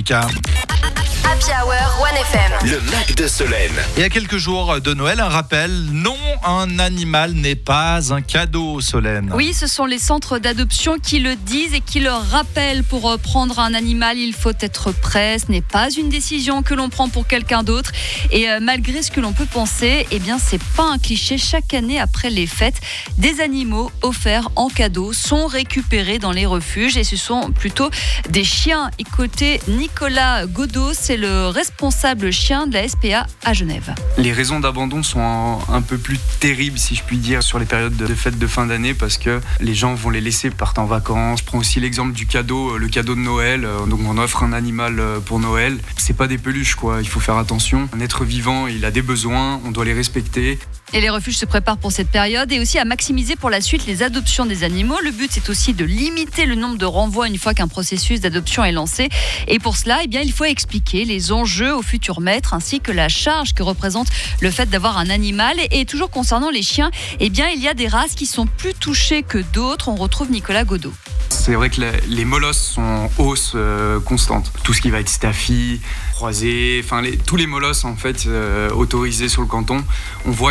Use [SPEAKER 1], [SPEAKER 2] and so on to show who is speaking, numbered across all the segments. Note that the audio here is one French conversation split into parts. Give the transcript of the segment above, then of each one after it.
[SPEAKER 1] cas.
[SPEAKER 2] Happy Hour 1FM.
[SPEAKER 3] Le Mac de Solène.
[SPEAKER 1] Et à quelques jours de Noël, un rappel, non, un animal n'est pas un cadeau, Solène.
[SPEAKER 4] Oui, ce sont les centres d'adoption qui le disent et qui le rappellent. Pour prendre un animal, il faut être prêt. Ce n'est pas une décision que l'on prend pour quelqu'un d'autre. Et malgré ce que l'on peut penser, eh bien, c'est pas un cliché. Chaque année, après les fêtes, des animaux offerts en cadeau sont récupérés dans les refuges. Et ce sont plutôt des chiens. Écoutez, Nicolas Godot, c'est le responsable chien de la SPA à Genève.
[SPEAKER 5] Les raisons d'abandon sont un peu plus terribles, si je puis dire, sur les périodes de fêtes de fin d'année, parce que les gens vont les laisser partir en vacances. Je prends aussi l'exemple du cadeau, le cadeau de Noël. Donc on offre un animal pour Noël. C'est pas des peluches, quoi. Il faut faire attention. Un être vivant, il a des besoins, on doit les respecter.
[SPEAKER 4] Et les refuges se préparent pour cette période et aussi à maximiser pour la suite les adoptions des animaux. Le but, c'est aussi de limiter le nombre de renvois une fois qu'un processus d'adoption est lancé. Et pour cela, eh bien, il faut expliquer les enjeux aux futurs maîtres ainsi que la charge que représente le fait d'avoir un animal. Et toujours concernant les chiens, eh bien, il y a des races qui sont plus touchées que d'autres. On retrouve Nicolas Godot.
[SPEAKER 5] C'est vrai que les molosses sont en hausse constante. Tout ce qui va être staffy, croisé, tous les molosses en fait autorisés sur le canton, on voit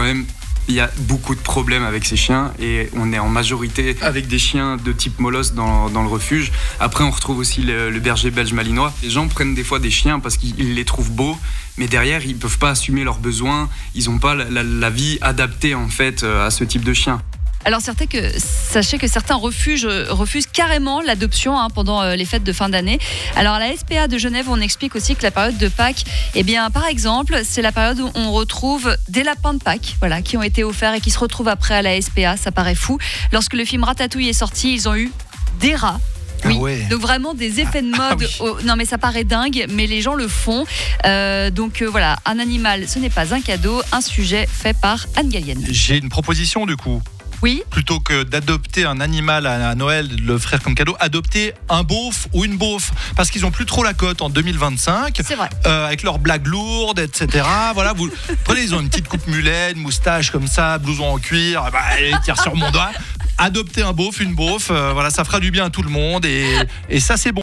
[SPEAKER 5] il y a beaucoup de problèmes avec ces chiens et on est en majorité avec des chiens de type molosse dans le refuge. Après, on retrouve aussi le berger belge malinois. Les gens prennent des fois des chiens parce qu'ils les trouvent beaux, mais derrière, ils ne peuvent pas assumer leurs besoins. Ils n'ont pas la vie adaptée en fait à ce type de chien.
[SPEAKER 4] Alors sachez que certains refuges refusent carrément l'adoption pendant les fêtes de fin d'année. Alors à la SPA de Genève, on explique aussi que la période de Pâques, eh bien par exemple, c'est la période où on retrouve des lapins de Pâques, voilà, qui ont été offerts et qui se retrouvent après à la SPA. Ça paraît fou. Lorsque le film Ratatouille est sorti, ils ont eu des rats. Oui,
[SPEAKER 1] ah ouais.
[SPEAKER 4] Donc vraiment des effets de mode.
[SPEAKER 1] Oui.
[SPEAKER 4] Non mais ça paraît dingue, mais les gens le font. Donc voilà, un animal, ce n'est pas un cadeau. Un sujet fait par Anne Gallienne.
[SPEAKER 1] J'ai une proposition du coup.
[SPEAKER 4] Oui.
[SPEAKER 1] Plutôt que d'adopter un animal à Noël, de l'offrir comme cadeau, adopter un beauf ou une beauf. Parce qu'ils n'ont plus trop la cote en 2025.
[SPEAKER 4] C'est vrai.
[SPEAKER 1] Avec leurs blagues lourdes, etc. Voilà, vous prenez, ils ont une petite coupe mulet, une moustache comme ça, blouson en cuir, ils tirent sur mon doigt. Adopter un beauf, une beauf, voilà, ça fera du bien à tout le monde et ça c'est bon.